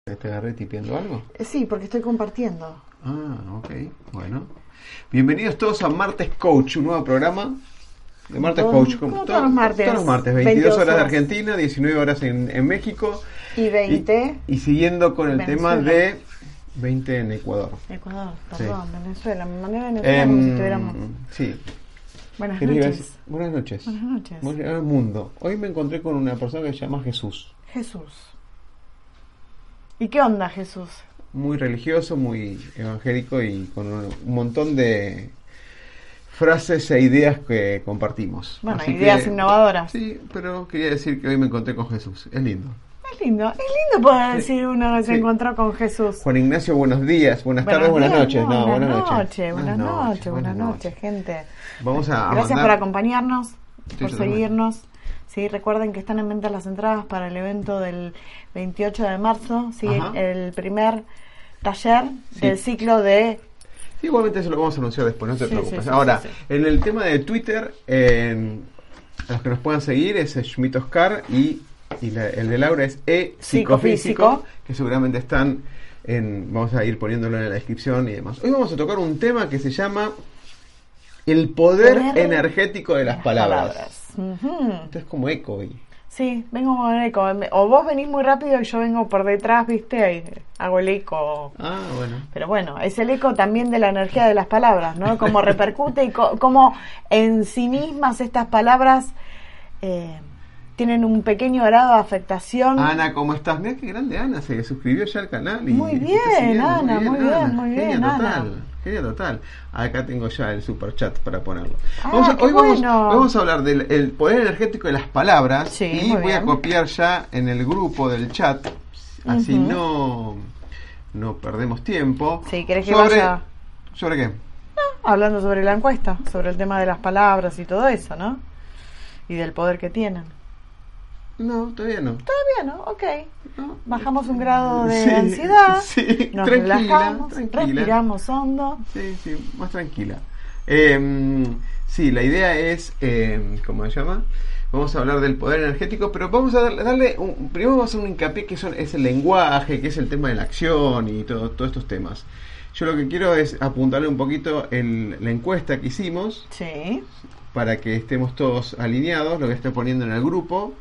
¿Te agarré tipeando algo? Sí, porque estoy compartiendo. Ah, ok, bueno. Bienvenidos todos a Martes Coach, un nuevo programa de Martes Coach. Como todos los martes. Todos los martes, 22 horas de Argentina, 19 horas en México. Y 20. Y siguiendo con el Venezuela. tema de 20 en Ecuador. Ecuador, perdón, Sí. Venezuela. Me mandé a Venezuela como si estuviéramos. Sí. Buenas ¿Qué le iba a noches. decir? Buenas noches. Buenas noches. Buenas mundo. Hoy me encontré con una persona que se llama Jesús. Jesús. ¿Y qué onda, Jesús? Muy religioso, muy evangélico y con un montón de frases e ideas que compartimos. Bueno, Así ideas que, innovadoras. Sí, pero quería decir que hoy me encontré con Jesús. Es lindo. Es lindo poder decir uno que se Sí. encontró con Jesús. Juan Ignacio, buenos días, buenas tardes, buenas días, noches. No, buenas noches. noches, buenas noches, gente. Vamos a Gracias mandar- por acompañarnos, Sí, por yo seguirnos. Sí, recuerden que están en venta las entradas para el evento del 28 de marzo, sí, Ajá. el primer taller Sí. del ciclo de... Sí, igualmente eso lo vamos a anunciar después, no te Sí, preocupes. sí, Ahora, sí. en el tema de Twitter, a los que nos puedan seguir es Schmidt Oscar y el de Laura es Psicofísico, que seguramente están vamos a ir poniéndolo en la descripción y demás. Hoy vamos a tocar un tema que se llama el poder energético de las palabras. Ujú. Esto es como eco hoy. Sí, vengo con el eco. O vos venís muy rápido y yo vengo por detrás, ¿viste? Y hago el eco. Ah, bueno. Pero bueno, es el eco también de la energía de las palabras, ¿no? Cómo repercute y cómo en sí mismas estas palabras tienen un pequeño grado de afectación. Ana, ¿cómo estás? Mira qué grande Ana, se suscribió ya al canal. Y Muy está bien, siguiendo. Ana, muy bien, Genia Ana. total, genia total. Acá tengo ya el super chat para ponerlo. Ah, qué Hoy bueno. vamos a hablar del el poder energético de las palabras. Sí, y muy voy a bien. copiar ya en el grupo del chat, así Ujú. no perdemos tiempo. Sí, ¿querés que vaya? ¿Sobre qué? Hablando sobre la encuesta, sobre el tema de las palabras y todo eso, ¿no? Y del poder que tienen. No, todavía no. Todavía no, ok. No. Bajamos un grado de Sí, ansiedad, sí, nos tranquila, relajamos, tranquila. respiramos hondo. Sí, más tranquila. Sí, la idea es, ¿cómo se llama? Vamos a hablar del poder energético, pero vamos a darle, primero vamos a hacer un hincapié que es el lenguaje, que es el tema de la acción y todos estos temas. Yo lo que quiero es apuntarle un poquito la encuesta que hicimos Sí. para que estemos todos alineados, lo que estoy poniendo en el grupo.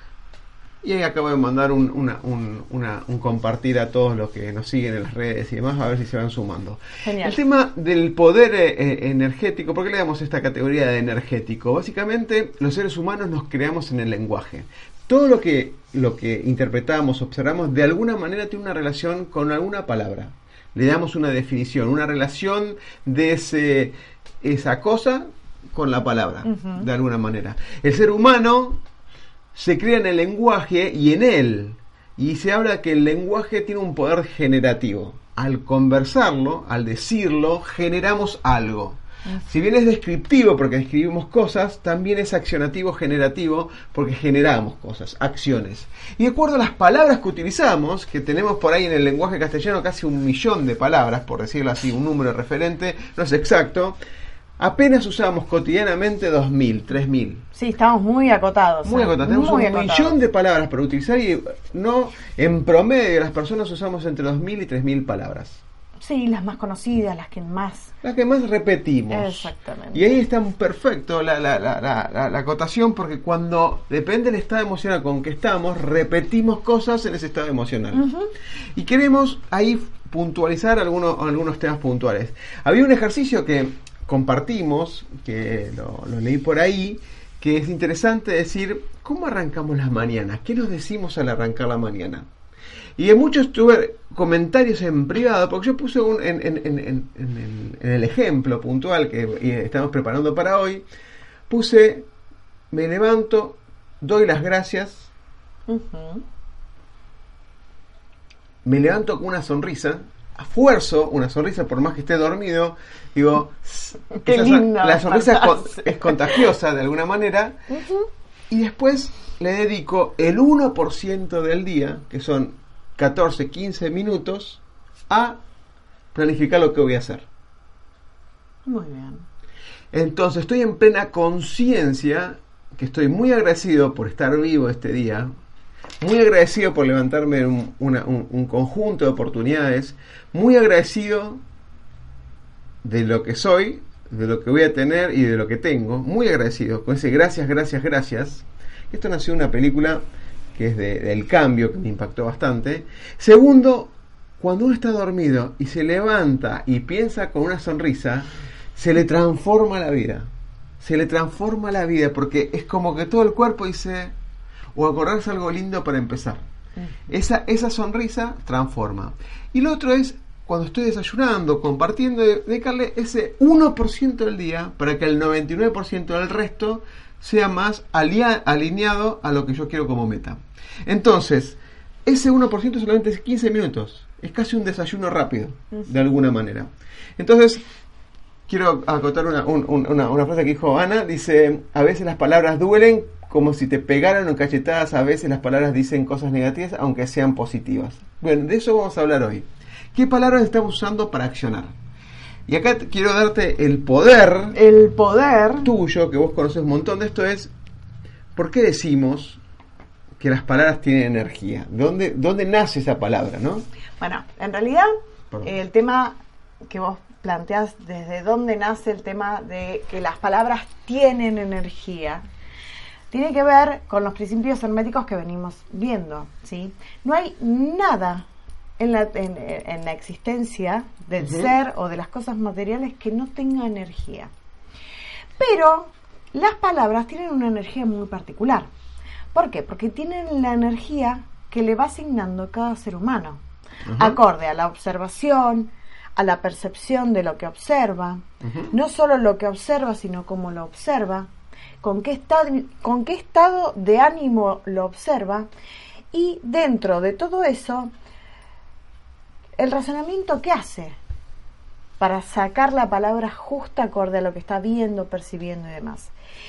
Y ahí acabo de mandar un compartir a todos los que nos siguen en las redes y demás, a ver si se van sumando. Genial. El tema del poder energético, ¿por qué le damos esta categoría de energético? Básicamente, los seres humanos nos creamos en el lenguaje. Todo lo que interpretamos, observamos, de alguna manera tiene una relación con alguna palabra. Le damos una definición, una relación de esa cosa con la palabra, Ujú. de alguna manera. El ser humano se crea en el lenguaje y en él. Y se habla que el lenguaje tiene un poder generativo. Al conversarlo, al decirlo, generamos algo. Si bien es descriptivo porque describimos cosas, también es accionativo generativo porque generamos cosas, acciones. Y de acuerdo a las palabras que utilizamos, que tenemos por ahí en el lenguaje castellano casi 1 millón de palabras, por decirlo así, un número referente, no es exacto, apenas usamos cotidianamente 2.000, 3.000. Sí, estamos muy acotados. Muy acotados. Tenemos muy un acotados. millón de palabras para utilizar y no, en promedio las personas usamos entre 2.000 y 3.000 palabras. Sí, las más conocidas, las que más... Las que más repetimos. Exactamente. Y ahí está perfecto la acotación, porque cuando depende del estado emocional con que estamos, repetimos cosas en ese estado emocional. Ujú. Y queremos ahí puntualizar algunos temas puntuales. Había un ejercicio que compartimos, que lo leí por ahí, que es interesante decir, ¿cómo arrancamos las mañanas? ¿Qué nos decimos al arrancar la mañana? Y en muchos tuve comentarios en privado, porque yo puse en el ejemplo puntual que estamos preparando para hoy, puse, me levanto, doy las gracias, Ujú. me levanto con una sonrisa, esfuerzo una sonrisa por más que esté dormido, digo, Qué linda la sonrisa frase. es contagiosa de alguna manera, y después le dedico el 1% del día, que son 14, 15 minutos, a planificar lo que voy a hacer. Muy bien. Entonces estoy en plena conciencia, que estoy muy agradecido por estar vivo este día, muy agradecido por levantarme un conjunto de oportunidades, muy agradecido de lo que soy, de lo que voy a tener y de lo que tengo, muy agradecido, con ese gracias, gracias, gracias. Esto nació en una película que es del Cambio, que me impactó bastante. Segundo, cuando uno está dormido y se levanta y piensa con una sonrisa, se le transforma la vida. Se le transforma la vida porque es como que todo el cuerpo dice, o acordarse algo lindo para empezar. Esa sonrisa transforma. Y lo otro es cuando estoy desayunando, compartiendo, dedicarle ese 1% del día para que el 99% del resto sea más alineado a lo que yo quiero como meta. Entonces, ese 1% solamente es 15 minutos. Es casi un desayuno rápido, de alguna manera. Entonces, quiero acotar una frase que dijo Ana. Dice, a veces las palabras duelen como si te pegaran o cachetadas. A veces las palabras dicen cosas negativas, aunque sean positivas. Bueno, de eso vamos a hablar hoy. ¿Qué palabras estamos usando para accionar? Y acá quiero darte el poder. El poder tuyo, que vos conoces un montón de esto, es ¿por qué decimos que las palabras tienen energía? ¿Dónde nace esa palabra, no? Bueno, en realidad, el tema que vos planteás, desde dónde nace el tema de que las palabras tienen energía, tiene que ver con los principios herméticos que venimos viendo, ¿sí? No hay nada en la existencia del ser o de las cosas materiales que no tenga energía. Pero las palabras tienen una energía muy particular. ¿Por qué? Porque tienen la energía que le va asignando cada ser humano, acorde a la observación, a la percepción de lo que observa, no solo lo que observa, sino cómo lo observa, con qué estado de ánimo lo observa, y dentro de todo eso, el razonamiento que hace para sacar la palabra justa acorde a lo que está viendo, percibiendo y demás.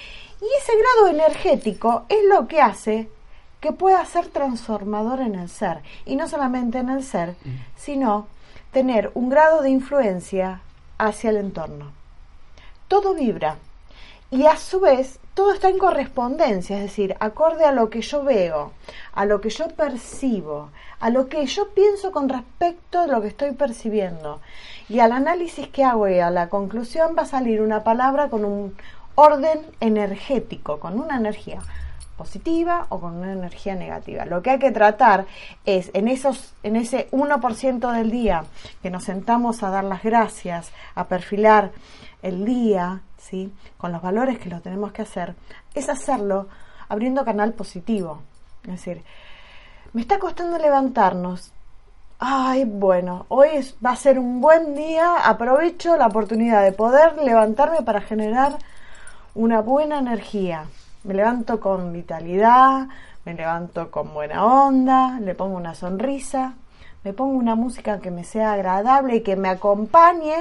Y ese grado energético es lo que hace que pueda ser transformador en el ser. Y no solamente en el ser, sino tener un grado de influencia hacia el entorno. Todo vibra. Y a su vez, todo está en correspondencia, es decir, acorde a lo que yo veo, a lo que yo percibo, a lo que yo pienso con respecto a lo que estoy percibiendo. Y al análisis que hago y a la conclusión va a salir una palabra con un orden energético, con una energía positiva o con una energía negativa. Lo que hay que tratar es en ese 1% del día que nos sentamos a dar las gracias, a perfilar el día, ¿sí?, con los valores que lo tenemos que hacer, es hacerlo abriendo canal positivo. Es decir, me está costando levantarnos. Ay, bueno, hoy va a ser un buen día, aprovecho la oportunidad de poder levantarme para generar una buena energía. Me levanto con vitalidad, me levanto con buena onda, le pongo una sonrisa, me pongo una música que me sea agradable y que me acompañe.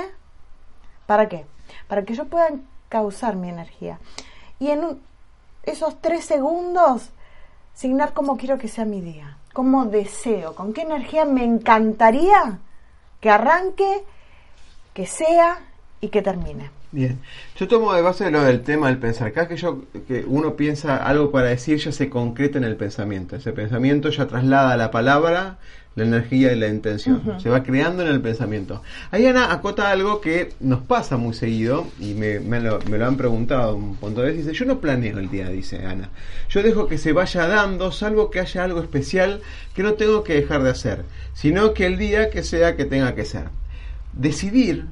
¿Para qué? Para que yo pueda causar mi energía. Y en esos 3 segundos, signar cómo quiero que sea mi día, cómo deseo, con qué energía me encantaría que arranque, que sea y que termine. Bien, yo tomo de base lo del tema del pensar. Cada que uno piensa algo para decir, ya se concreta en el pensamiento. Ese pensamiento ya traslada a la palabra la energía y la intención. Se va creando en el pensamiento. Ahí Ana acota algo que nos pasa muy seguido, y me lo han preguntado un montón de veces. Dice, yo no planeo el día, dice Ana. Yo dejo que se vaya dando, salvo que haya algo especial que no tengo que dejar de hacer, sino que el día que sea que tenga que ser. Decidir,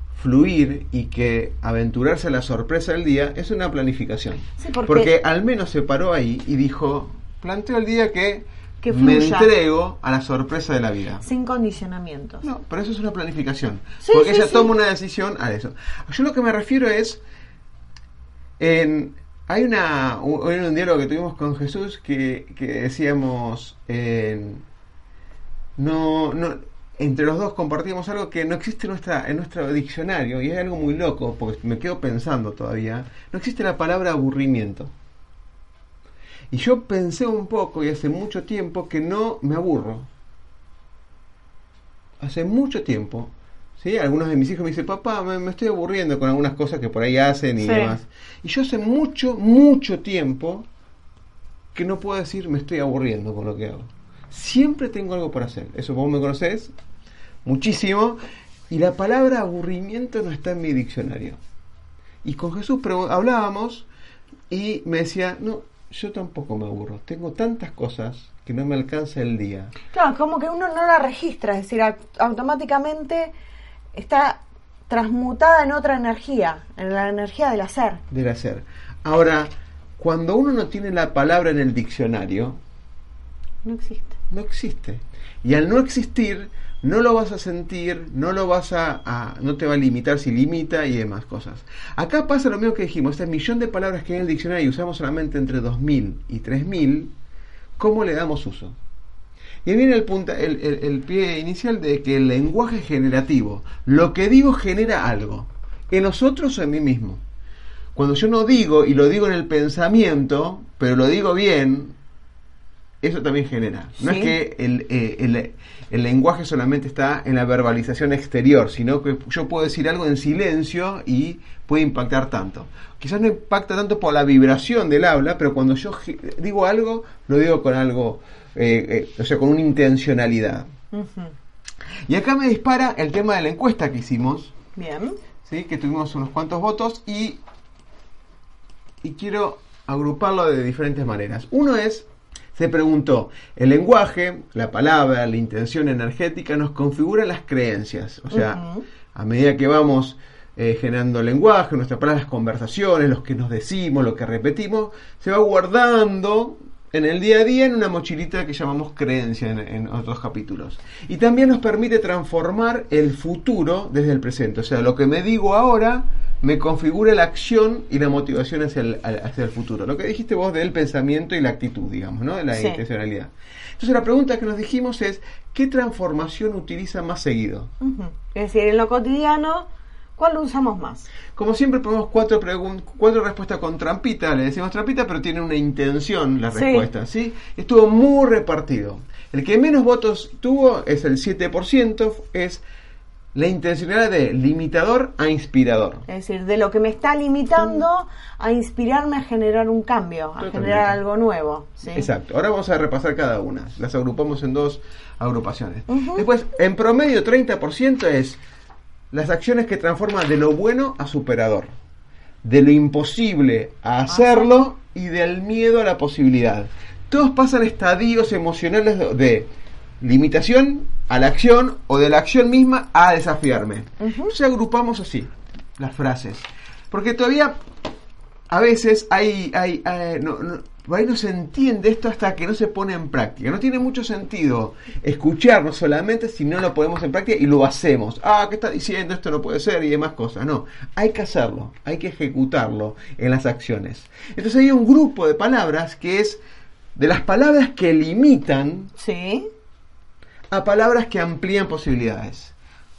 fluir y que aventurarse a la sorpresa del día es una planificación. Sí, porque al menos se paró ahí y dijo, planteo el día que me entrego a la sorpresa de la vida. Sin condicionamientos. No, pero eso es una planificación. Sí, porque sí, ella sí. toma una decisión a eso. Yo lo que me refiero es, hay un diálogo que tuvimos con Jesús que decíamos, entre los dos compartíamos algo que no existe en nuestro diccionario, y es algo muy loco, porque me quedo pensando todavía. No existe la palabra aburrimiento. Y yo pensé un poco, y hace mucho tiempo, que no me aburro. Hace mucho tiempo, ¿sí? Algunos de mis hijos me dicen, papá, me estoy aburriendo con algunas cosas que por ahí hacen y demás. Y yo hace mucho, mucho tiempo que no puedo decir me estoy aburriendo con lo que hago. Siempre tengo algo por hacer. Eso vos me conocés muchísimo. Y la palabra aburrimiento no está en mi diccionario. Y con Jesús hablábamos y me decía, no, yo tampoco me aburro. Tengo tantas cosas que no me alcanza el día. Claro, como que uno no la registra, es decir, automáticamente está transmutada en otra energía, en la energía del hacer. Del hacer. Ahora, cuando uno no tiene la palabra en el diccionario, no existe. No existe. Y al no existir, no lo vas a sentir, no lo vas no te va a limitar si limita y demás cosas. Acá pasa lo mismo que dijimos, este millón de palabras que hay en el diccionario y usamos solamente entre 2000 y 3000, ¿cómo le damos uso? Y ahí viene el pie inicial de que el lenguaje es generativo. Lo que digo genera algo, en nosotros o en mí mismo. Cuando yo no digo, y lo digo en el pensamiento, pero lo digo bien, eso también genera. No es que el lenguaje solamente está en la verbalización exterior, sino que yo puedo decir algo en silencio y puede impactar tanto. Quizás no impacta tanto por la vibración del habla, pero cuando yo digo algo, lo digo con algo, o sea, con una intencionalidad. Uh-huh. Y acá me dispara el tema de la encuesta que hicimos. Bien. ¿Sí? Que tuvimos unos cuantos votos y quiero agruparlo de diferentes maneras. Uno es, se preguntó, el lenguaje, la palabra, la intención energética nos configura las creencias. O sea, uh-huh, a medida que vamos generando lenguaje, nuestras palabras, las conversaciones, lo que nos decimos, lo que repetimos, se va guardando en el día a día en una mochilita que llamamos creencia en otros capítulos. Y también nos permite transformar el futuro desde el presente. O sea, lo que me digo ahora me configura la acción y la motivación hacia el futuro. Lo que dijiste vos del pensamiento y la actitud, digamos, ¿no? De la intencionalidad. Entonces la pregunta que nos dijimos es, ¿qué transformación utiliza más seguido? Uh-huh. Es decir, en lo cotidiano, ¿cuál lo usamos más? Como siempre ponemos cuatro respuestas con trampita, le decimos trampita, pero tiene una intención la respuesta, ¿sí? Estuvo muy repartido. El que menos votos tuvo es el 7%, es la intencionalidad de limitador a inspirador. Es decir, de lo que me está limitando a inspirarme a generar un cambio, a generar algo nuevo. ¿Sí? Exacto. Ahora vamos a repasar cada una. Las agrupamos en dos agrupaciones. Uh-huh. Después, en promedio, 30% es las acciones que transforman de lo bueno a superador, de lo imposible a hacerlo y del miedo a la posibilidad. Todos pasan estadios emocionales de limitación a la acción o de la acción misma a desafiarme. Uh-huh. Entonces agrupamos así las frases, porque todavía a veces por ahí no se entiende esto hasta que no se pone en práctica. No tiene mucho sentido escucharnos solamente si no lo ponemos en práctica y lo hacemos. ¿Qué está diciendo? Esto no puede ser y demás cosas. No, hay que hacerlo, hay que ejecutarlo en las acciones. Entonces hay un grupo de palabras que es de las palabras que limitan a palabras que amplían posibilidades.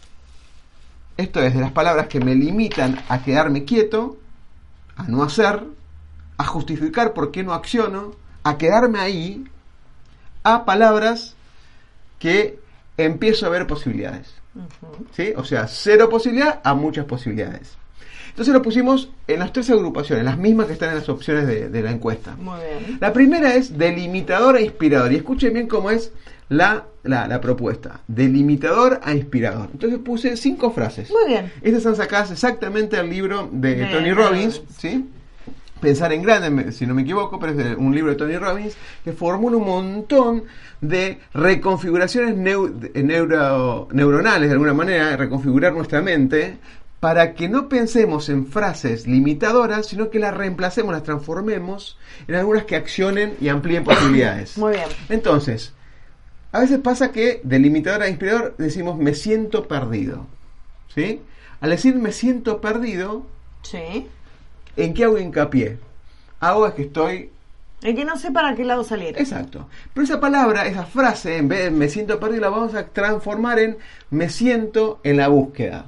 Esto es, de las palabras que me limitan a quedarme quieto, a no hacer, a justificar por qué no acciono, a quedarme ahí, a palabras que empiezo a ver posibilidades. Uh-huh. ¿Sí? O sea, cero posibilidad a muchas posibilidades. Entonces lo pusimos en las tres agrupaciones, las mismas que están en las opciones de la encuesta. Muy bien. La primera es delimitador a inspirador. Y escuchen bien cómo es la propuesta. Delimitador a inspirador. Entonces puse 5 frases. Muy bien. Estas están sacadas exactamente del libro de Tony Robbins, ¿sí? Pensar en grande, si no me equivoco, pero es un libro de Tony Robbins que formula un montón de reconfiguraciones neuronales, de alguna manera, reconfigurar nuestra mente para que no pensemos en frases limitadoras, sino que las reemplacemos, las transformemos en algunas que accionen y amplíen posibilidades. Muy bien. Entonces, a veces pasa que de limitador a inspirador decimos me siento perdido, ¿sí? Al decir me siento perdido, sí, ¿en qué hago hincapié? Hago es que estoy... en que no sé para qué lado salir. Exacto. Pero esa palabra, esa frase, en vez de me siento perdido, la vamos a transformar en me siento en la búsqueda.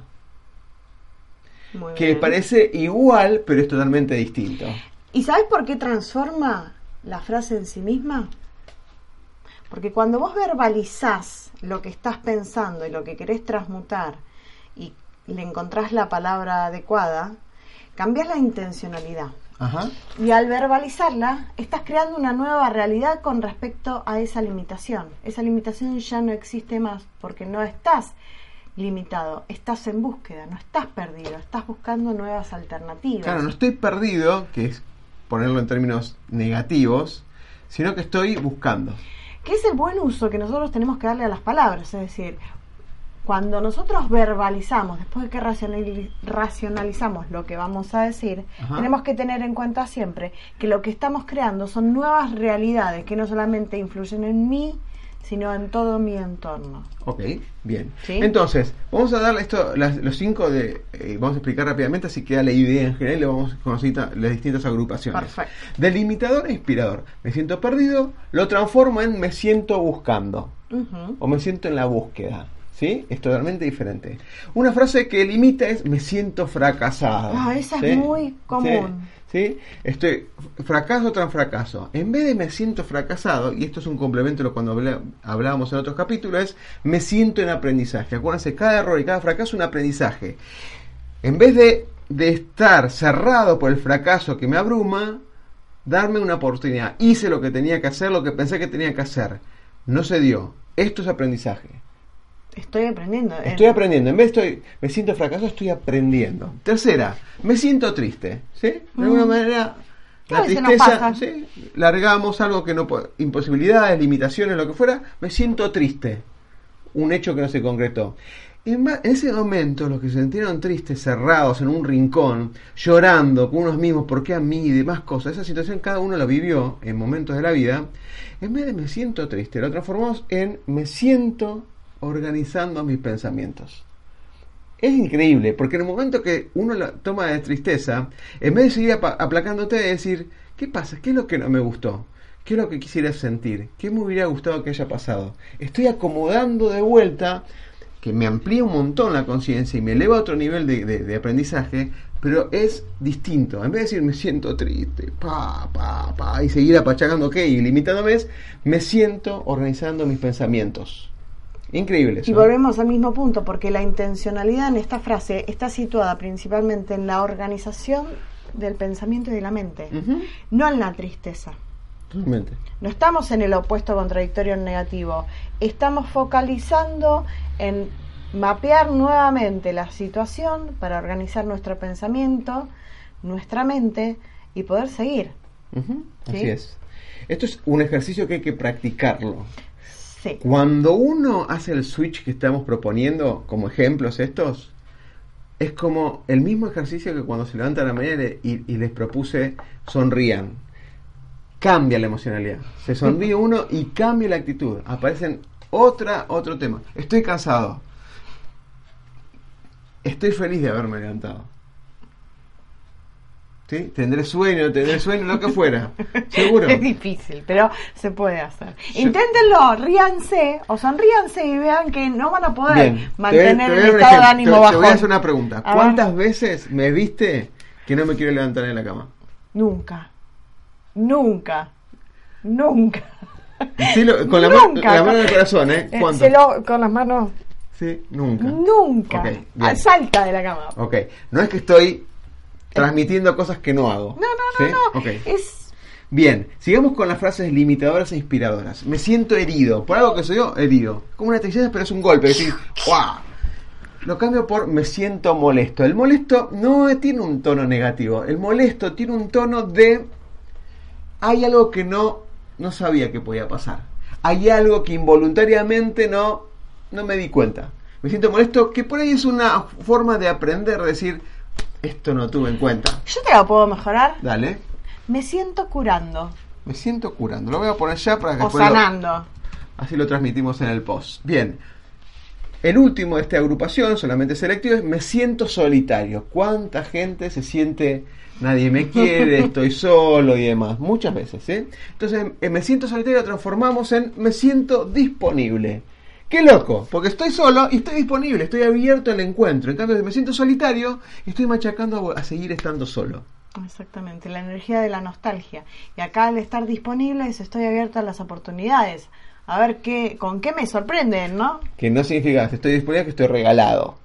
Muy que bien. Parece igual, pero es totalmente distinto. ¿Y sabes por qué transforma la frase en sí misma? Porque cuando vos verbalizás lo que estás pensando y lo que querés transmutar y le encontrás la palabra adecuada, cambiás la intencionalidad. Ajá. Y al verbalizarla, estás creando una nueva realidad con respecto a esa limitación. Esa limitación ya no existe más porque no estás limitado, estás en búsqueda, no estás perdido, estás buscando nuevas alternativas. Claro, no estoy perdido, que es ponerlo en términos negativos, sino que estoy buscando. Que es el buen uso que nosotros tenemos que darle a las palabras, es decir, cuando nosotros verbalizamos, después de que racionalizamos lo que vamos a decir, Ajá. tenemos que tener en cuenta siempre que lo que estamos creando son nuevas realidades que no solamente influyen en mí, sino en todo mi entorno. Ok, bien. ¿Sí? Entonces, vamos a darle esto, los 5 vamos a explicar rápidamente, así que la idea en general y le vamos a conocer las distintas agrupaciones. Perfecto. Delimitador e inspirador. Me siento perdido, lo transformo en me siento buscando. Uh-huh. O me siento en la búsqueda. ¿Sí? Es totalmente diferente. Una frase que limita es me siento fracasado. Esa ¿Sí? es muy común. ¿Sí? Estoy fracaso tras fracaso. En vez de me siento fracasado, y esto es un complemento de lo cuando hablábamos en otros capítulos, es me siento en aprendizaje. Acuérdense, cada error y cada fracaso es un aprendizaje. En vez de estar cerrado por el fracaso que me abruma, darme una oportunidad. Hice lo que tenía que hacer, lo que pensé que tenía que hacer. No se dio. Esto es aprendizaje. Estoy aprendiendo. Estoy aprendiendo. En vez de me siento fracasado, estoy aprendiendo. Tercera, me siento triste. ¿Sí? De alguna manera, la tristeza, ¿sí? Largamos algo que no puede, imposibilidades, limitaciones, lo que fuera. Me siento triste. Un hecho que no se concretó. En ese momento, los que se sintieron tristes, cerrados en un rincón, llorando con unos mismos, ¿por qué a mí? Y demás cosas. Esa situación cada uno la vivió en momentos de la vida. En vez de me siento triste, lo transformamos en me siento organizando mis pensamientos. Es increíble, porque en el momento que uno la toma de tristeza, en vez de seguir aplacándote, de decir, ¿qué pasa? ¿Qué es lo que no me gustó? ¿Qué es lo que quisiera sentir? ¿Qué me hubiera gustado que haya pasado? Estoy acomodando de vuelta, que me amplía un montón la conciencia y me eleva a otro nivel de aprendizaje, pero es distinto. En vez de decir me siento triste, y seguir apachacando y limitándome, me siento organizando mis pensamientos. Increíble eso. Y volvemos al mismo punto, porque la intencionalidad en esta frase está situada principalmente en la organización del pensamiento y de la mente, Uh-huh. no en la tristeza. Totalmente. No estamos en el opuesto contradictorio en negativo, estamos focalizando en mapear nuevamente la situación para organizar nuestro pensamiento, nuestra mente y poder seguir. Uh-huh. ¿Sí? Así es. Esto es un ejercicio que hay que practicarlo. Sí. Cuando uno hace el switch que estamos proponiendo como ejemplos estos, es como el mismo ejercicio que cuando se levantan a la mañana y les propuse sonrían. Cambia la emocionalidad. Se sonríe uno y cambia la actitud. Aparecen otro tema. Estoy cansado. Estoy feliz de haberme levantado. ¿Sí? Tendré sueño, lo que fuera. Seguro. Es difícil, pero se puede hacer. Inténtenlo, ríanse o sonríanse y vean que no van a poder mantener el estado de ánimo bajo. Te voy a hacer una pregunta. ¿Cuántas veces me viste que no me quiero levantar en la cama? Nunca. Sí, con la mano en el corazón, ¿eh? ¿Cuánto? Con las manos. Sí, nunca. Okay, salta de la cama. Ok, no es que estoy transmitiendo cosas que no hago. No. Okay. Bien, sigamos con las frases limitadoras e inspiradoras. Me siento herido. Por algo que soy yo, herido. Como una tristeza, pero es un golpe. Es decir, ¡guau! Lo cambio por me siento molesto. El molesto no tiene un tono negativo. El molesto tiene un tono de hay algo que no sabía que podía pasar. Hay algo que involuntariamente no me di cuenta. Me siento molesto, que por ahí es una forma de aprender, de decir, esto no tuve en cuenta. Yo te lo puedo mejorar. Dale. Me siento curando. Me siento curando. Lo voy a poner ya para que o sanando. Así lo transmitimos en el post. Bien. El último de esta agrupación, solamente selectivo, es me siento solitario. ¿Cuánta gente se siente nadie me quiere, estoy solo y demás? Muchas veces, ¿sí? Entonces, me siento solitario lo transformamos en me siento disponible. ¡Qué loco! Porque estoy solo y estoy disponible, estoy abierto al encuentro. En cambio, me siento solitario y estoy machacando a seguir estando solo. Exactamente, la energía de la nostalgia. Y acá al estar disponible estoy abierto a las oportunidades. A ver con qué me sorprenden, ¿no? Que no significa que estoy disponible, que estoy regalado.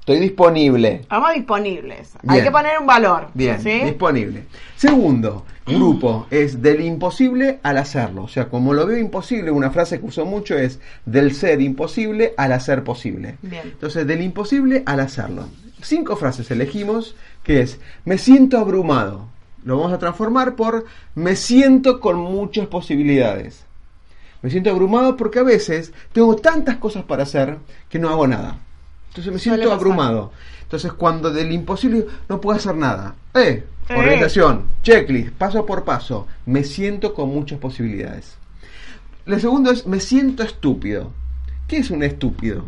Estoy disponible. Vamos disponibles. Bien. Hay que poner un valor. Bien, ¿sí? disponible. Segundo grupo es del imposible al hacerlo. O sea, como lo veo imposible, una frase que uso mucho es del ser imposible al hacer posible. Bien. Entonces, del imposible al hacerlo. 5 frases elegimos, que es, me siento abrumado. Lo vamos a transformar por, me siento con muchas posibilidades. Me siento abrumado porque a veces tengo tantas cosas para hacer que no hago nada. Entonces me siento abrumado. Entonces cuando del imposible no puedo hacer nada. Organización, checklist, paso por paso. Me siento con muchas posibilidades. La segunda es, me siento estúpido. ¿Qué es un estúpido?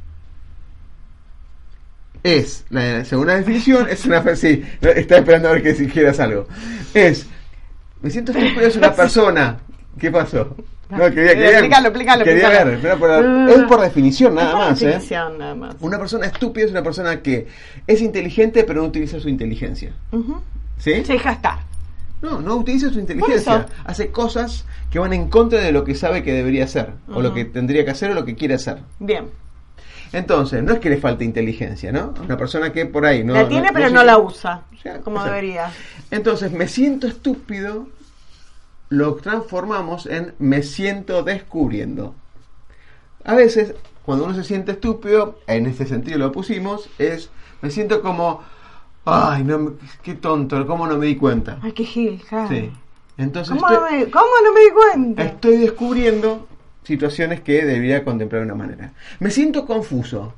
Es, la segunda definición, es una... Sí, estaba esperando a ver que si quieras algo. Me siento estúpido es una persona... ¿Qué pasó? No, explícalo. Quería ver, es por definición nada más. Nada más. Una persona estúpida es una persona que es inteligente pero no utiliza su inteligencia. ¿Sí? Se deja estar. No utiliza su inteligencia. Hace cosas que van en contra de lo que sabe que debería hacer, o lo que tendría que hacer o lo que quiere hacer. Bien. Entonces, no es que le falte inteligencia, ¿no? Una persona que por ahí no... La tiene pero no la usa, como exacto. debería. Entonces, me siento estúpido, lo transformamos en me siento descubriendo. A veces, cuando uno se siente estúpido, en este sentido lo pusimos, es me siento como, ay, no, qué tonto, ¿cómo no me di cuenta? Ay, qué gil, claro. Sí. Entonces, ¿Cómo no me di cuenta? estoy descubriendo situaciones que debería contemplar de una manera. Me siento confuso.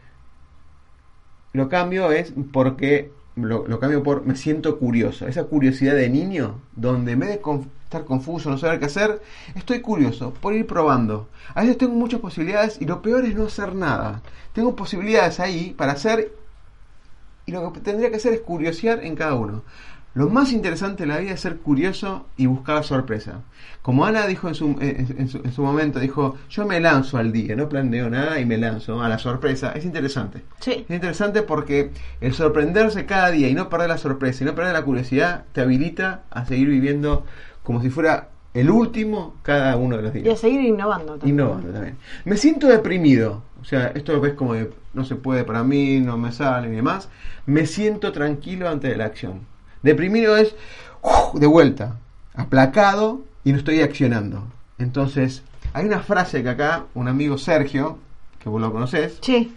Lo cambio porque lo cambio por me siento curioso. Esa curiosidad de niño, donde en vez de estar confuso, no saber qué hacer, estoy curioso por ir probando. A veces tengo muchas posibilidades y lo peor es no hacer nada. Tengo posibilidades ahí para hacer y lo que tendría que hacer es curiosear en cada uno. Lo más interesante de la vida es ser curioso y buscar la sorpresa. Como Ana dijo en su momento, dijo, yo me lanzo al día, no planeo nada y me lanzo a la sorpresa. Es interesante. Sí. Es interesante porque el sorprenderse cada día y no perder la sorpresa y no perder la curiosidad te habilita a seguir viviendo como si fuera el último cada uno de los días. Y a seguir innovando también. Me siento deprimido. O sea, esto lo ves como de, no se puede para mí, no me sale y demás. Me siento tranquilo ante la acción. Deprimido es de vuelta, aplacado y no estoy accionando. Entonces, hay una frase que acá, un amigo Sergio, que vos lo conocés, sí.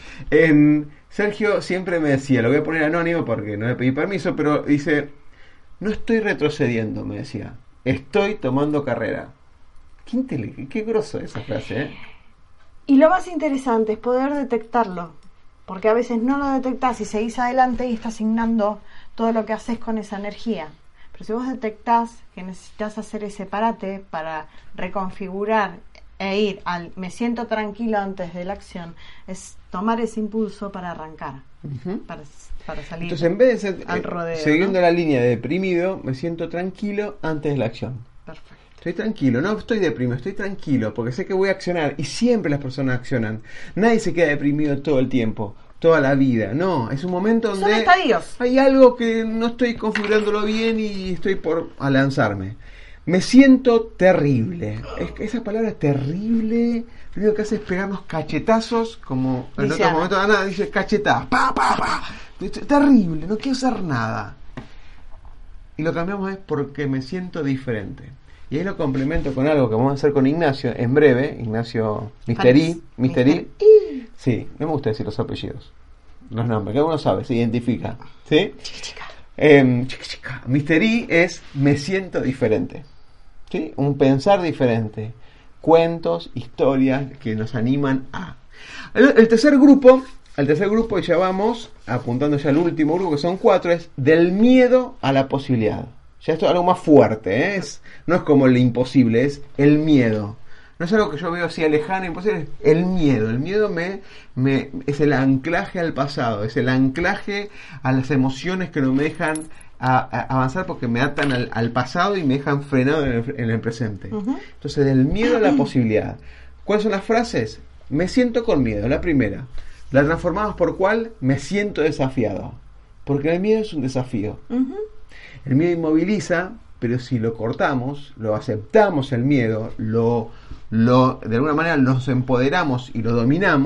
Sergio siempre me decía, lo voy a poner anónimo porque no le pedí permiso, pero dice, no estoy retrocediendo, me decía, estoy tomando carrera. Qué groso esa frase, ¿eh? Y lo más interesante es poder detectarlo, porque a veces no lo detectás y seguís adelante y estás asignando todo lo que haces con esa energía. Pero si vos detectás que necesitas hacer ese parate para reconfigurar e ir al me siento tranquilo antes de la acción, es tomar ese impulso para arrancar, para salir. Entonces, en vez de al rodeo, siguiendo la línea de deprimido, me siento tranquilo antes de la acción. Perfecto. Estoy tranquilo, no estoy deprimido, estoy tranquilo porque sé que voy a accionar y siempre las personas accionan. Nadie se queda deprimido todo el tiempo, toda la vida. No, es un momento donde son estadios. Hay algo que no estoy configurándolo bien y estoy por lanzarme. Me siento terrible. Esa palabra terrible, lo único que hace es pegarnos cachetazos, como en otro momento Ana dice cachetadas. Pa. Terrible, no quiero hacer nada. Y lo cambiamos es porque me siento diferente. Y ahí lo complemento con algo que vamos a hacer con Ignacio en breve. Ignacio Misteri. Sí, no me gusta decir los apellidos. Los nombres, cada uno sabe, se identifica. ¿Sí? Chica. Misteri es me siento diferente. ¿Sí? Un pensar diferente. Cuentos, historias que nos animan a... El tercer grupo, y ya vamos apuntando ya al último grupo, que son 4, es del miedo a la posibilidad. Ya esto es algo más fuerte, ¿eh? No es como lo imposible, es el miedo. No es algo que yo veo así lejano, imposible, es el miedo. El miedo es el anclaje al pasado, es el anclaje a las emociones que no me dejan avanzar porque me atan al pasado y me dejan frenado en el presente. Entonces, del miedo a la posibilidad. ¿Cuáles son las frases? Me siento con miedo, la primera. La transformamos por ¿cuál? Me siento desafiado. Porque el miedo es un desafío. El miedo inmoviliza, pero si lo cortamos, lo aceptamos el miedo, de alguna manera nos empoderamos y lo dominamos,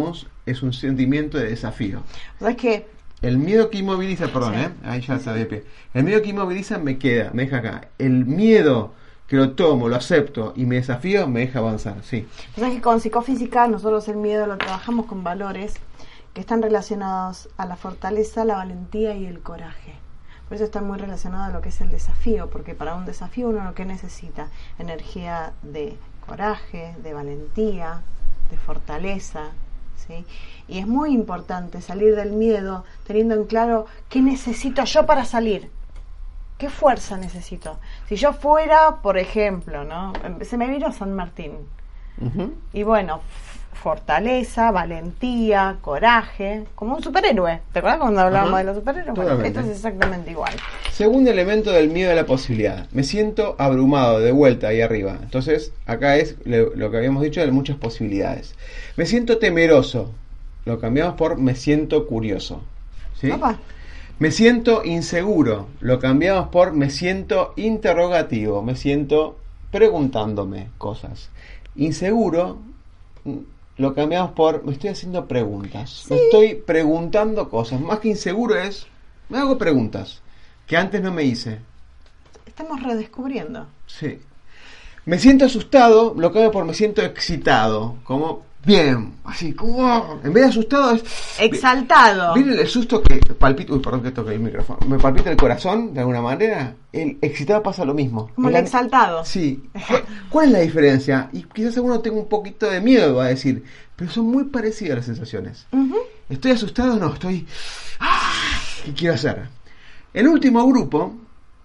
es un sentimiento de desafío. O sea, es que el miedo que inmoviliza, perdón, sí. ahí ya está de pie. El miedo que inmoviliza me deja acá. El miedo que lo tomo, lo acepto y me desafío, me deja avanzar, sí. O sea, que con psicofísica nosotros el miedo lo trabajamos con valores que están relacionados a la fortaleza, la valentía y el coraje. Por eso está muy relacionado a lo que es el desafío, porque para un desafío uno lo que necesita, energía de coraje, de valentía, de fortaleza, ¿sí? Y es muy importante salir del miedo teniendo en claro qué necesito yo para salir, qué fuerza necesito. Si yo fuera, por ejemplo, ¿no? Se me vino San Martín, y bueno, fortaleza, valentía, coraje, como un superhéroe. ¿Te acuerdas cuando hablábamos de los superhéroes? Bueno, esto es exactamente igual. Segundo elemento del miedo de la posibilidad. Me siento abrumado, de vuelta ahí arriba. Entonces, acá es lo que habíamos dicho de muchas posibilidades. Me siento temeroso. Lo cambiamos por me siento curioso. ¿Sí? Papá. Me siento inseguro. Lo cambiamos por me siento interrogativo. Me siento preguntándome cosas. Inseguro lo cambiamos por me estoy haciendo preguntas. Sí. Me estoy preguntando cosas. Más que inseguro es me hago preguntas que antes no me hice. Estamos redescubriendo. Sí. Me siento asustado, lo cambio por me siento excitado. Como bien, así como en vez de asustado es exaltado. ¿Viene el susto que palpita? Uy, perdón que toque el micrófono. Me palpita el corazón de alguna manera. El excitado pasa lo mismo. Como el exaltado. Sí. ¿Cuál es la diferencia? Y quizás alguno tenga un poquito de miedo, va a decir, pero son muy parecidas las sensaciones. ¿Estoy asustado? No, estoy... ¿Qué quiero hacer? El último grupo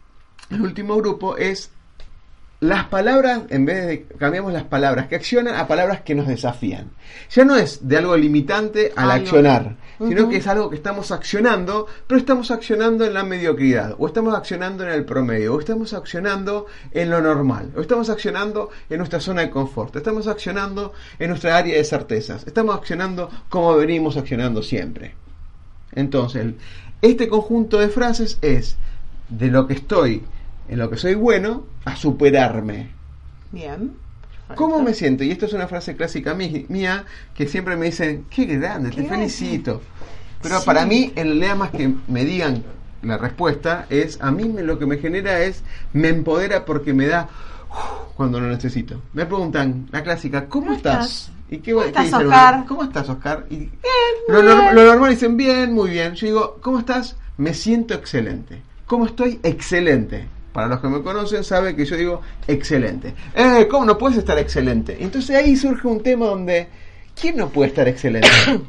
es las palabras, en vez de cambiamos las palabras que accionan a palabras que nos desafían. Ya no es de algo limitante al accionar, sino que es algo que estamos accionando, pero estamos accionando en la mediocridad, o estamos accionando en el promedio, o estamos accionando en lo normal, o estamos accionando en nuestra zona de confort, estamos accionando en nuestra área de certezas, estamos accionando como venimos accionando siempre. Entonces, este conjunto de frases es de lo que estoy, en lo que soy bueno, a superarme. Bien. Perfecto. ¿Cómo me siento? Y esto es una frase clásica mía, que siempre me dicen, qué grande, te felicito. Pero para mí, en realidad, más que me digan la respuesta, es, a mí lo que me genera es, me empodera porque me da, cuando lo necesito. Me preguntan, la clásica, ¿cómo estás? ¿Y ¿Cómo estás, Oscar? ¿Cómo estás, Oscar? Y bien, lo normal dicen, bien, muy bien. Yo digo, ¿cómo estás? Me siento excelente. ¿Cómo estoy? Excelente. Para los que me conocen saben que yo digo excelente. ¿Cómo no puedes estar excelente? Entonces ahí surge un tema donde ¿quién no puede estar excelente?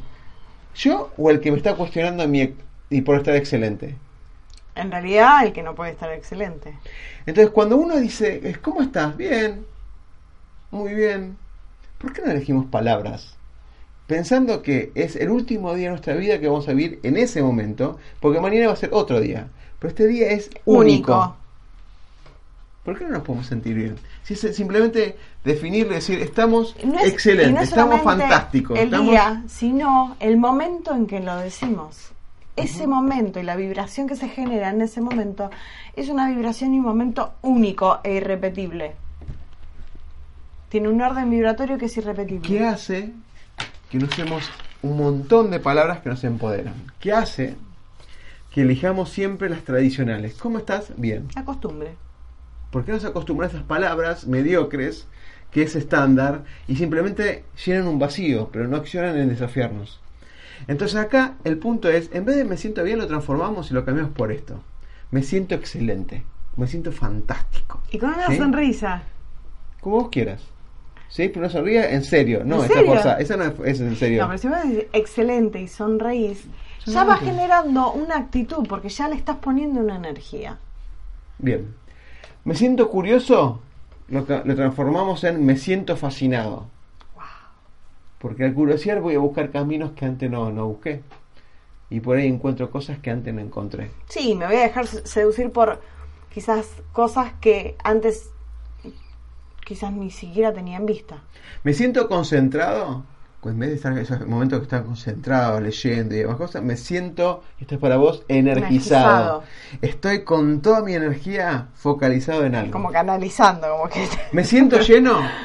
¿Yo o el que me está cuestionando y por estar excelente? En realidad el que no puede estar excelente. Entonces cuando uno dice ¿cómo estás? Bien, muy bien. ¿Por qué no elegimos palabras? Pensando que es el último día de nuestra vida que vamos a vivir en ese momento, porque mañana va a ser otro día. Pero este día es único. ¿Por qué no nos podemos sentir bien? Si es simplemente definirlo y decir, estamos excelentes, no estamos fantásticos. El día, sino el momento en que lo decimos. Ese momento y la vibración que se genera en ese momento es una vibración y un momento único e irrepetible. Tiene un orden vibratorio que es irrepetible. ¿Qué hace que no usemos un montón de palabras que nos empoderan? ¿Qué hace que elijamos siempre las tradicionales? ¿Cómo estás? Bien. La costumbre. ¿Por qué nos acostumbramos a esas palabras mediocres, que es estándar, y simplemente llenan un vacío, pero no accionan en desafiarnos? Entonces acá el punto es, en vez de me siento bien, lo transformamos y lo cambiamos por esto. Me siento excelente, me siento fantástico. Y con una sonrisa. Como vos quieras. ¿Sí? Pero una sonrisa en serio, no, ¿En serio? esta cosa, esa no es en serio. No, pero si vos decís excelente y sonreís, ya vas generando una actitud, porque ya le estás poniendo una energía. Bien. Me siento curioso, lo transformamos en me siento fascinado. Wow. Porque al curiosear voy a buscar caminos que antes no busqué. Y por ahí encuentro cosas que antes no encontré. Sí, me voy a dejar seducir por quizás cosas que antes quizás ni siquiera tenía en vista. Me siento concentrado. En vez de estar en esos momentos que estás concentrado, leyendo y demás cosas, me siento, esto es para vos, energizado. Estoy con toda mi energía focalizado en algo. Como canalizando, como que... Me siento lleno.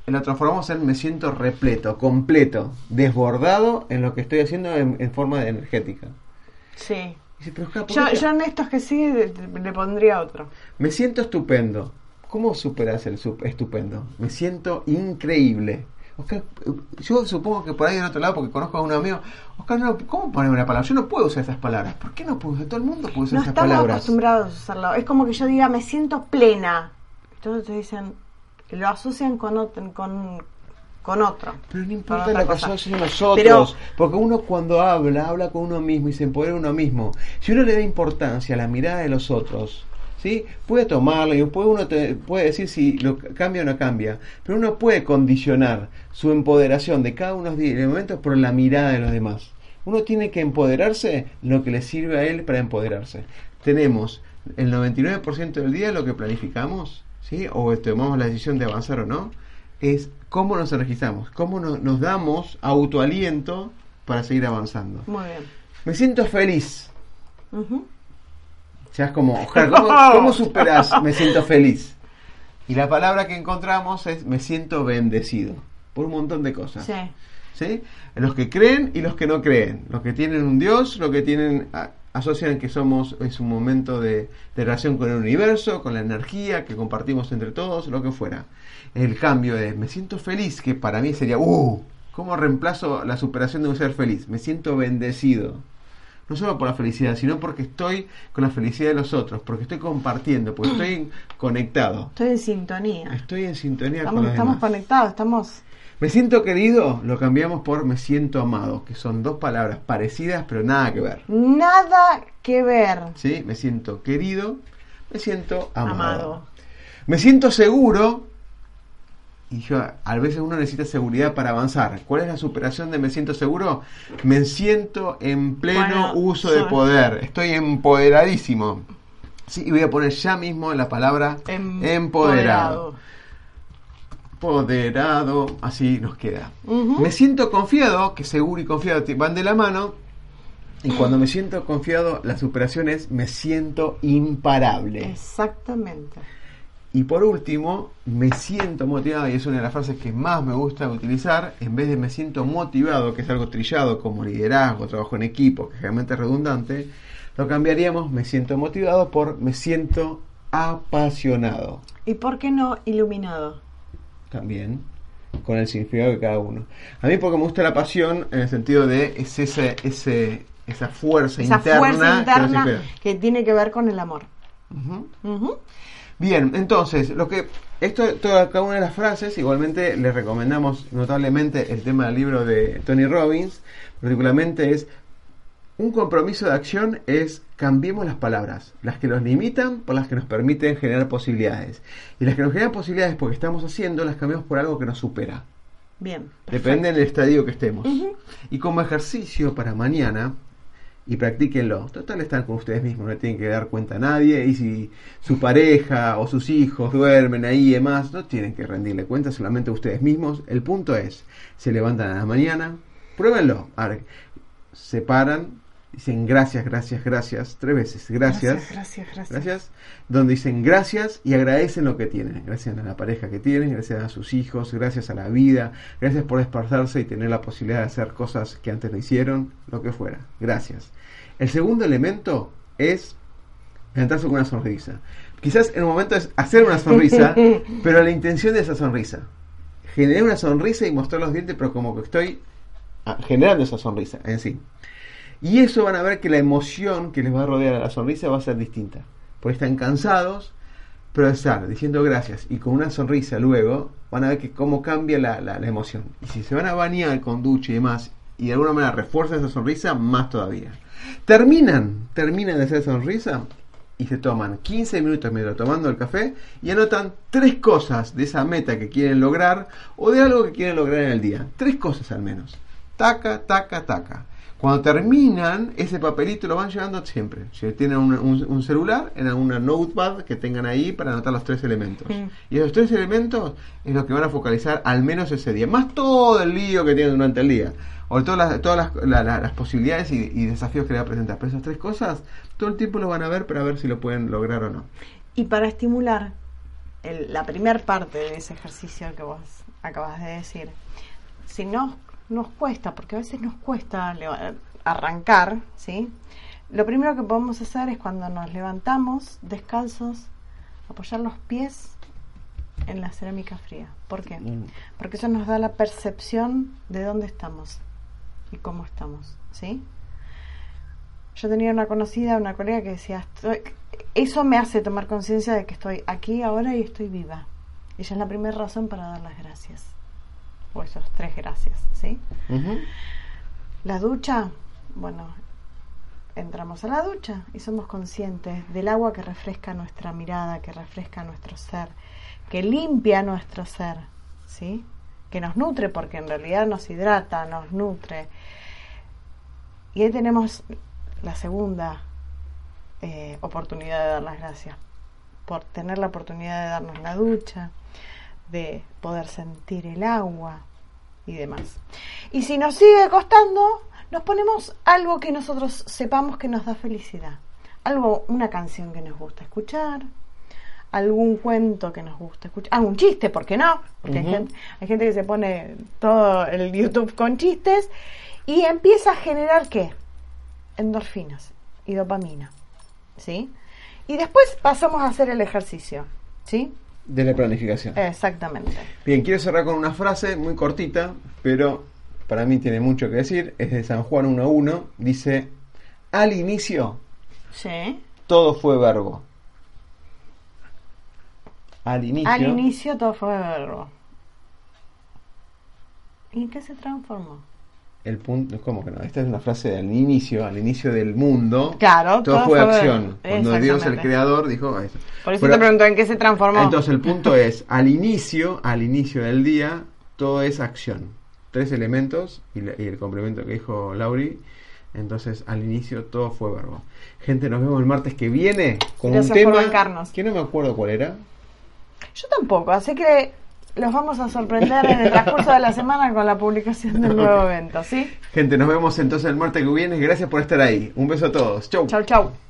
lo transformamos en me siento repleto, completo, desbordado en lo que estoy haciendo en forma de energética. Sí. Dice, pero Oscar, yo en estos que sí le pondría otro. Me siento estupendo. ¿Cómo superas el estupendo? Me siento increíble. Oscar, yo supongo que por ahí del otro lado, porque conozco a un amigo, Oscar, no, ¿cómo poner una palabra? Yo no puedo usar esas palabras. ¿Por qué no puedo usar? Todo el mundo puede usar esas palabras. No estamos acostumbrados a usarlo. Es como que yo diga, me siento plena. Entonces te dicen, lo asocian con otro. Pero no importa lo que asocien nosotros, porque uno cuando habla con uno mismo y se empodera uno mismo. Si uno le da importancia a la mirada de los otros, ¿sí? Puede tomarlo y uno puede decir si lo cambia o no cambia, pero uno puede condicionar su empoderación de cada uno de los momentos por la mirada de los demás. Uno tiene que empoderarse lo que le sirve a él para empoderarse. Tenemos el 99% del día lo que planificamos, ¿sí? O tomamos la decisión de avanzar o no, es cómo nos energizamos, cómo nos damos autoaliento para seguir avanzando. Muy bien. Me siento feliz. O sea, es como, Oscar, ¿cómo superas me siento feliz? Y la palabra que encontramos es me siento bendecido, por un montón de cosas. Sí. ¿Sí? Los que creen y los que no creen, los que tienen un Dios, los que tienen asocian que es un momento de relación con el universo, con la energía que compartimos entre todos, lo que fuera. El cambio de me siento feliz, que para mí sería, ¿cómo reemplazo la superación de un ser feliz? Me siento bendecido. No solo por la felicidad, sino porque estoy con la felicidad de los otros, porque estoy compartiendo, porque estoy conectado. Estoy en sintonía. Estoy en sintonía con los demás. Estamos conectados, estamos... Me siento querido, lo cambiamos por me siento amado, que son dos palabras parecidas, pero nada que ver. Nada que ver. ¿Sí? Me siento querido, me siento amado. Me siento seguro, y a veces uno necesita seguridad para avanzar. ¿Cuál es la superación de me siento seguro? Me siento en pleno uso de poder. Estoy empoderadísimo. Sí, y voy a poner ya mismo la palabra empoderado. Empoderado, así nos queda. Me siento confiado, que seguro y confiado van de la mano. Y cuando me siento confiado, la superación es me siento imparable. Exactamente. Y por último, me siento motivado, y es una de las frases que más me gusta utilizar. En vez de me siento motivado, que es algo trillado como liderazgo, trabajo en equipo, que realmente es redundante, lo cambiaríamos me siento motivado por me siento apasionado. ¿Y por qué no iluminado? También, con el significado de cada uno. A mí porque me gusta la pasión en el sentido de esa fuerza interna que tiene que ver con el amor. Bien, entonces, cada una de las frases, igualmente les recomendamos notablemente el tema del libro de Tony Robbins, particularmente es un compromiso de acción es cambiemos las palabras, las que nos limitan por las que nos permiten generar posibilidades. Y las que nos generan posibilidades porque estamos haciendo, las cambiamos por algo que nos supera. Bien. Depende del estadio que estemos. Y como ejercicio para mañana, y practíquenlo. Total, están con ustedes mismos, no le tienen que dar cuenta a nadie. Y si su pareja o sus hijos duermen ahí y demás, no tienen que rendirle cuenta, solamente a ustedes mismos. El punto es, se levantan a la mañana, pruébenlo. A ver, se paran, dicen gracias, 3 veces, gracias, donde dicen gracias y agradecen lo que tienen. Gracias a la pareja que tienen, gracias a sus hijos, gracias a la vida, gracias por despertarse y tener la posibilidad de hacer cosas que antes no hicieron, lo que fuera. Gracias. El segundo elemento es levantarse con una sonrisa. Quizás en un momento es hacer una sonrisa, pero la intención de esa sonrisa. Generar una sonrisa y mostrar los dientes, pero como que estoy generando esa sonrisa en sí. Y eso van a ver que la emoción que les va a rodear a la sonrisa va a ser distinta. Porque están cansados, pero de estar diciendo gracias y con una sonrisa luego, van a ver que cómo cambia la emoción. Y si se van a bañar con ducha y demás, y de alguna manera refuerzan esa sonrisa, más todavía. Terminan de hacer sonrisa y se toman 15 minutos mientras tomando el café y anotan 3 cosas de esa meta que quieren lograr o de algo que quieren lograr en el día. 3 cosas al menos. Taca, taca, taca. Cuando terminan, ese papelito lo van llevando siempre. Si tienen un celular, en una notepad que tengan ahí para anotar los 3 elementos. Y esos 3 elementos es lo que van a focalizar al menos ese día. Más todo el lío que tienen durante el día. O todas las posibilidades y desafíos que le va a presentar. Pero esas 3 cosas, todo el tiempo lo van a ver para ver si lo pueden lograr o no. Y para estimular la primera parte de ese ejercicio que vos acabas de decir, si no nos cuesta, porque a veces nos cuesta arrancar, ¿sí? Lo primero que podemos hacer es cuando nos levantamos descalzos, apoyar los pies en la cerámica fría. ¿Por qué? Porque eso nos da la percepción de dónde estamos y cómo estamos, ¿sí? Yo tenía una colega que decía, eso me hace tomar conciencia de que estoy aquí ahora y estoy viva. Ella es la primera razón para dar las gracias. O esos 3 gracias, ¿sí? Uh-huh. La ducha, bueno, entramos a la ducha y somos conscientes del agua que refresca nuestra mirada, que refresca nuestro ser, que limpia nuestro ser, ¿sí? Que nos nutre, porque en realidad nos hidrata, nos nutre. Y ahí tenemos la segunda oportunidad de dar las gracias, por tener la oportunidad de darnos la ducha, de poder sentir el agua y demás. Y si nos sigue costando, nos ponemos algo que nosotros sepamos que nos da felicidad, una canción que nos gusta escuchar, algún cuento que nos gusta escuchar, algún chiste, ¿por qué no? Porque hay gente que se pone todo el YouTube con chistes y empieza a generar ¿qué? Endorfinas y dopamina, ¿sí? Y después pasamos a hacer el ejercicio, ¿sí? De la planificación. Exactamente. Bien, quiero cerrar con una frase muy cortita, pero para mí tiene mucho que decir. Es de San Juan 1:1. Dice, al inicio, sí, todo fue verbo. Al inicio todo fue verbo. ¿Y en qué se transformó? El punto, ¿cómo que no? Esta es una frase al inicio del mundo. Claro, todo fue acción. Cuando Dios el creador dijo eso. Por eso te pregunto, ¿en qué se transformó? Entonces el punto es, al inicio del día, todo es acción. 3 elementos y el complemento que dijo Lauri. Entonces al inicio todo fue verbo. Gente, nos vemos el martes que viene con un tema que no me acuerdo cuál era. Yo tampoco, así que los vamos a sorprender en el transcurso de la semana con la publicación del nuevo evento, ¿sí? Gente, nos vemos entonces el martes que viene. Gracias por estar ahí. Un beso a todos. Chau. Chau, chau.